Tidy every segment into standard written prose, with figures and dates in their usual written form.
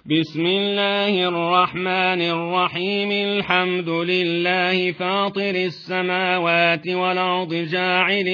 بسم الله الرحمن الرحيم. الحمد لله فاطر السماوات والأرض جاعل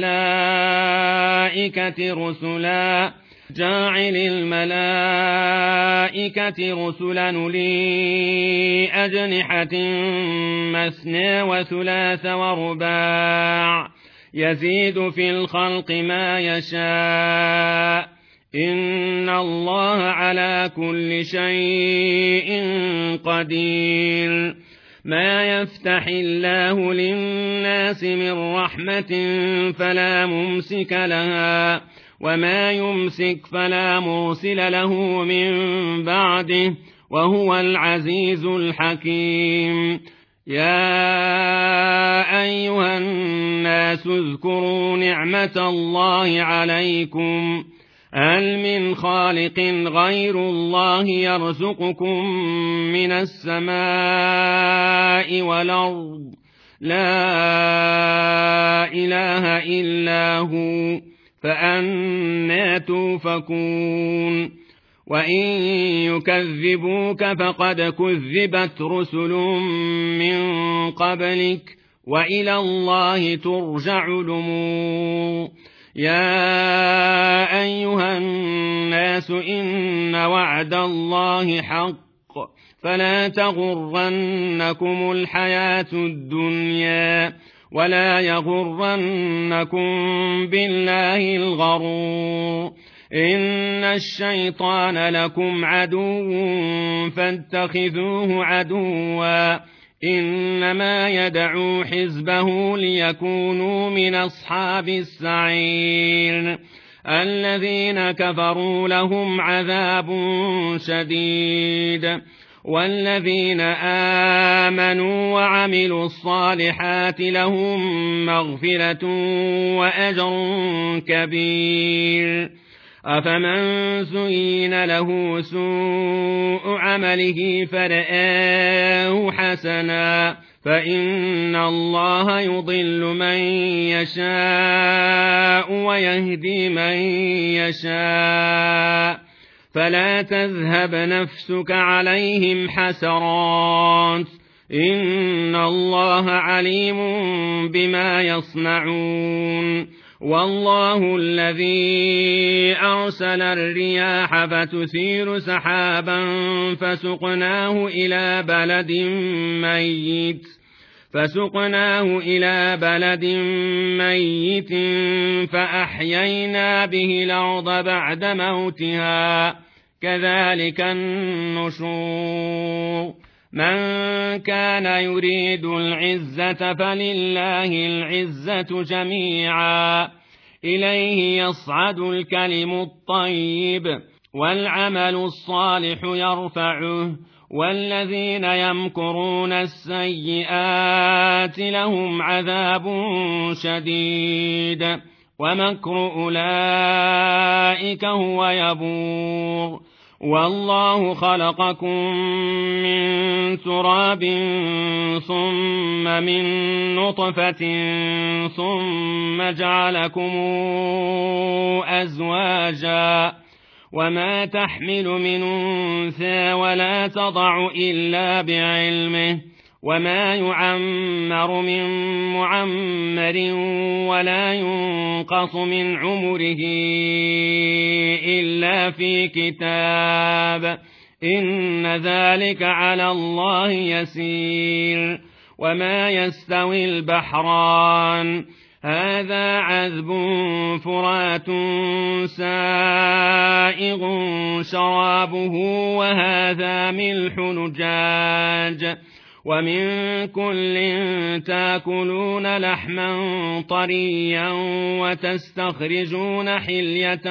الملائكة رسلا أولي أجنحة مثنى وثلاث ورباع يزيد في الخلق ما يشاء إن الله على كل شيء قدير. ما يفتح الله للناس من رحمة فلا ممسك لها وما يمسك فلا مرسل له من بعده وهو العزيز الحكيم. يا أيها الناس اذكروا نعمة الله عليكم هل من خالق غير الله يرزقكم من السماء والأرض لا إله إلا هو فأنى توفكون. وإن يكذبوك فقد كذبت رسل من قبلك وإلى الله ترجع الأمور. يا أيها الناس إن وعد الله حق فلا تغرنكم الحياة الدنيا ولا يغرنكم بالله الغرور. إن الشيطان لكم عدو فاتخذوه عدوا إنما يدعو حزبه ليكونوا من أصحاب السعير. الذين كفروا لهم عذاب شديد والذين آمنوا وعملوا الصالحات لهم مغفرة وأجر كبير. أفمن زين له سوء عمله فرآه حسنا فإن الله يضل من يشاء ويهدي من يشاء فلا تذهب نفسك عليهم حسرات إن الله عليم بما يصنعون. والله الذي أرسل الرياح فتثير سحابا فسقناه إلى بلد ميت فأحيينا به الأرض بعد موتها كذلك النشور. من كان يريد العزة فلله العزة جميعا إليه يصعد الكلم الطيب والعمل الصالح يرفعه والذين يمكرون السيئات لهم عذاب شديد ومكر أولئك هو يبور. والله خلقكم من تراب ثم من نطفة ثم جعلكم أزواجا وما تحمل من أنثى ولا تضع إلا بعلمه وما يعمر من معمر ولا ينقص من عمره إلا في كتاب إن ذلك على الله يسير. وما يستوي البحران هذا عذب فرات سائغ شرابه وهذا ملح نجاج ومن كل تاكلون لحما طريا وتستخرجون حلية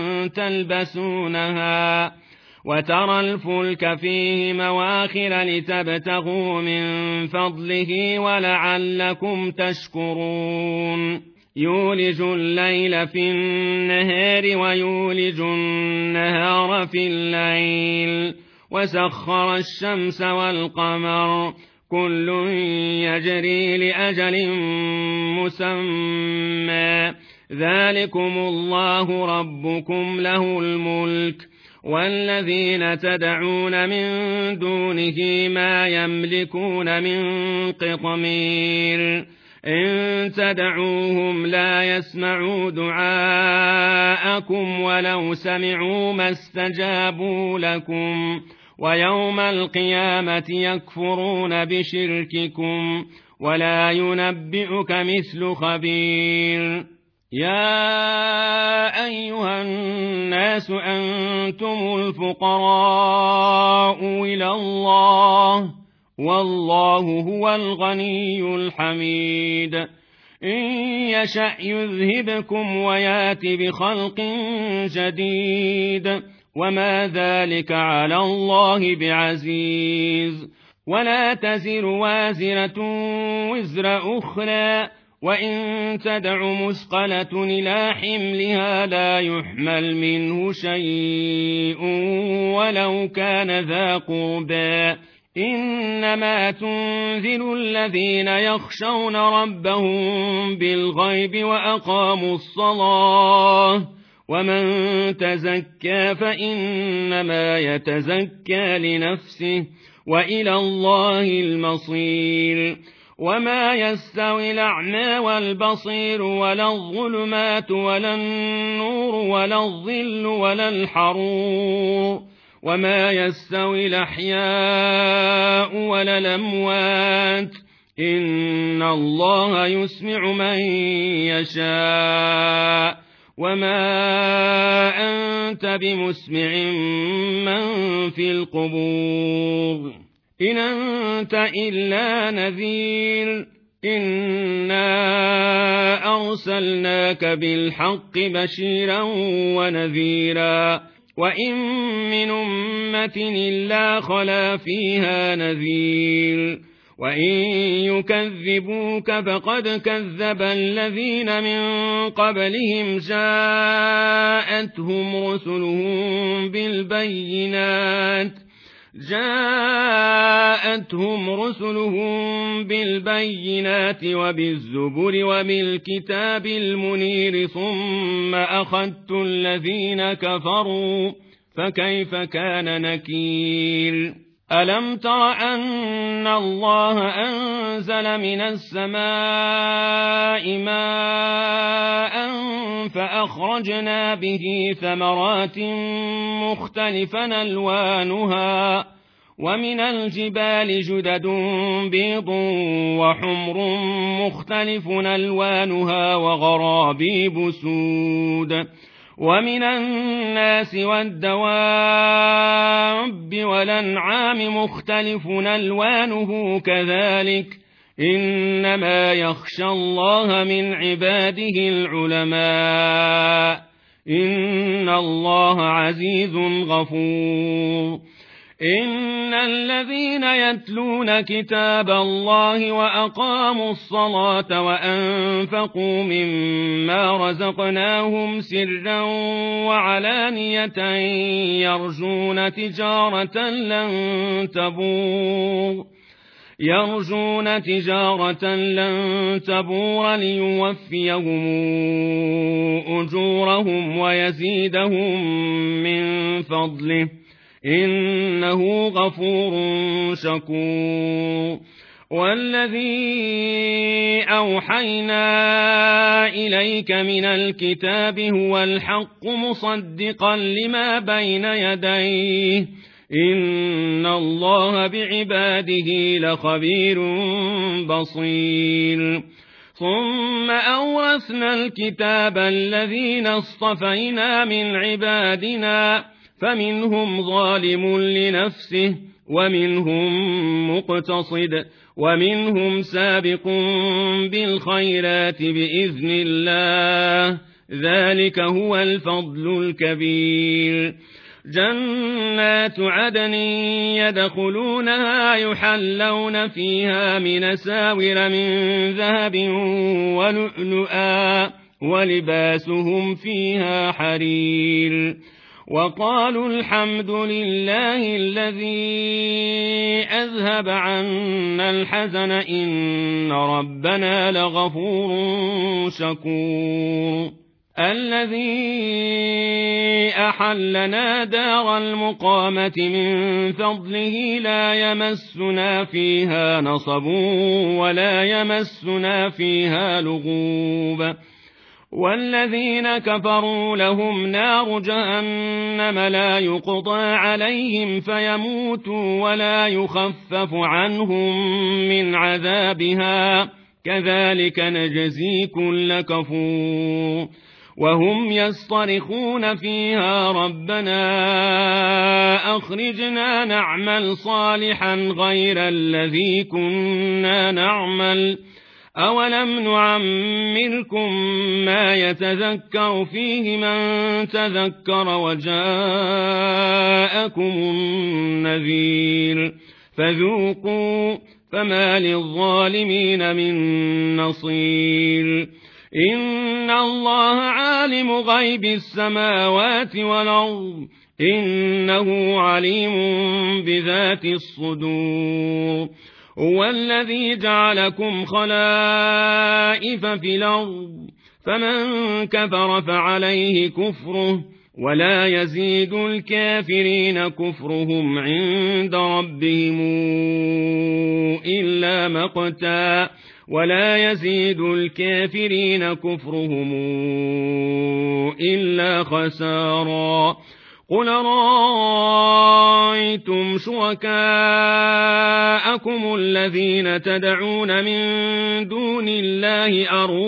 تلبسونها وترى الفلك فيه مواخر لتبتغوا من فضله ولعلكم تشكرون. يولج الليل في النهار ويولج النهار في الليل وسخر الشمس والقمر كل يجري لأجل مسمى ذلكم الله ربكم له الملك والذين تدعون من دونه ما يملكون من قطمير إن تدعوهم لا يسمعوا دعاءكم ولو سمعوا ما استجابوا لكم ويوم القيامة يكفرون بشرككم ولا ينبئك مثل خبير يا أيها الناس أنتم الفقراء إلى الله والله هو الغني الحميد إن يشأ يذهبكم ويات بخلق جديد وما ذلك على الله بعزيز ولا تزر وازرة وزر أخرى وإن تدع مثقلة إلى حملها لا يحمل منه شيء ولو كان ذا قربى إنما تنذر الذين يخشون ربهم بالغيب وأقاموا الصلاة ومن تزكى فإنما يتزكى لنفسه وإلى الله المصير وما يستوي الأعمى والبصير ولا الظلمات ولا النور ولا الظل ولا الحرور وما يستوي الأحياء ولا الأموات إن الله يسمع من يشاء وما أنت بمسمع من في القبور إن أنت إلا نذير إنا أرسلناك بالحق بشيرا ونذيرا وإن من أمة إلا خلا فيها نذير وإن يكذبوك فقد كذب الذين من قبلهم جاءتهم رسلهم بالبينات وبالزبر وبالكتاب المنير ثم أخذت الذين كفروا فكيف كان نكير ألم تر أن الله أنزل من السماء ماء فأخرجنا به ثمرات مختلفا ألوانها ومن الجبال جدد بيض وحمر مختلف ألوانها وغرابيب سود ومن الناس والدواب والأنعام مختلف ألوانه كذلك إنما يخشى الله من عباده العلماء إن الله عزيز غفور إن الذين يتلون كتاب الله وأقاموا الصلاة وأنفقوا مما رزقناهم سرا وعلانية يرجون تجارة لن تبور ليوفيهم أجورهم ويزيدهم من فضله إنه غفور شكور والذي أوحينا إليك من الكتاب هو الحق مصدقا لما بين يديه إن الله بعباده لخبير بصير ثم أورثنا الكتاب الذين اصطفينا من عبادنا فمنهم ظالم لنفسه ومنهم مقتصد ومنهم سابق بالخيرات بإذن الله ذلك هو الفضل الكبير جنات عدن يدخلونها يحلون فيها من أساور من ذهب ولؤلؤا ولباسهم فيها حرير وقالوا الحمد لله الذي أذهب عنا الحزن إن ربنا لغفور شكور الذي أحلنا دار المقامة من فضله لا يمسنا فيها نصب ولا يمسنا فيها لغوب والذين كفروا لهم نار جهنم لا يقضى عليهم فيموتوا ولا يخفف عنهم من عذابها كذلك نجزي كل كفور وهم يصطرخون فيها ربنا أخرجنا نعمل صالحا غير الذي كنا نعمل أولم نعمركم ما يتذكر فيه من تذكر وجاءكم النذير فذوقوا فما للظالمين من نصير إن الله عالم غيب السماوات والأرض إنه عليم بذات الصدور هو الذي جعلكم خلائف في الأرض فمن كفر فعليه كفره ولا يزيد الكافرين كفرهم عند ربهم إلا مقتا ولا يزيد الكافرين كفرهم إلا خسارا قل رأيتم شركاءكم الذين تدعون من دون الله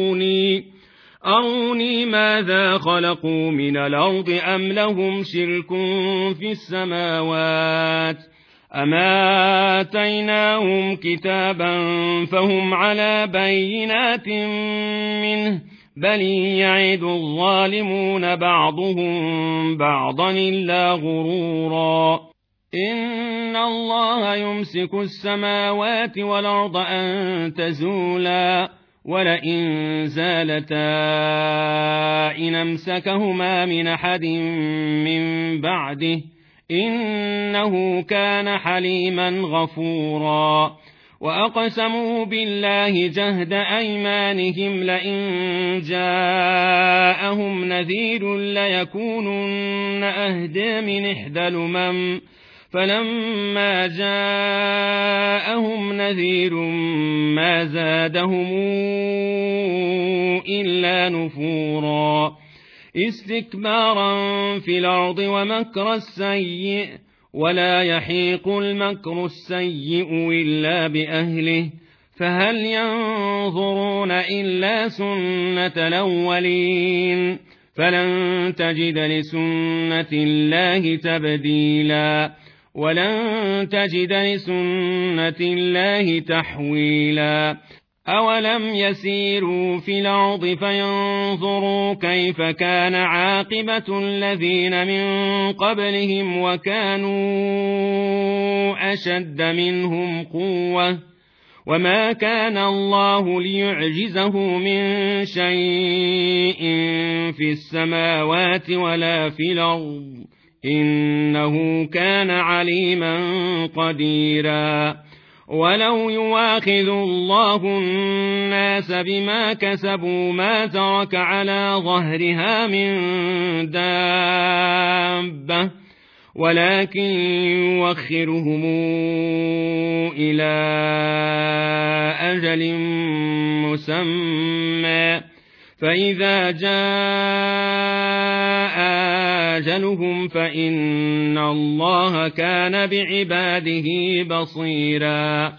أروني ماذا خلقوا من الأرض أم لهم شرك في السماوات أما آتيناهم كتابا فهم على بينات منه بل يعد الظالمون بعضهم بعضا إلا غرورا إن الله يمسك السماوات والأرض أن تزولا ولئن زالتا إن أمسكهما من أحد من بعده إنه كان حليما غفورا وأقسموا بالله جهد أيمانهم لئن جاءهم نذير ليكونن أهدى من إحدى الأمم فلما جاءهم نذير ما زادهم إلا نفورا استكبارا في الأرض ومكر السيء ولا يحيق المكر السيء إلا بأهله فهل ينظرون إلا سنة الأولين فلن تجد لسنة الله تبديلا ولن تجد لسنة الله تحويلا أولم يسيروا في الأرض فينظروا كيف كان عاقبة الذين من قبلهم وكانوا أشد منهم قوة وما كان الله ليعجزه من شيء في السماوات ولا في الأرض إنه كان عليما قديرا ولو يواخذ الله الناس بما كسبوا ما ترك على ظهرها من دابة ولكن يوخرهم إلى أجل مسمى فإذا جاء أجلهم فإن الله كان بعباده بصيرا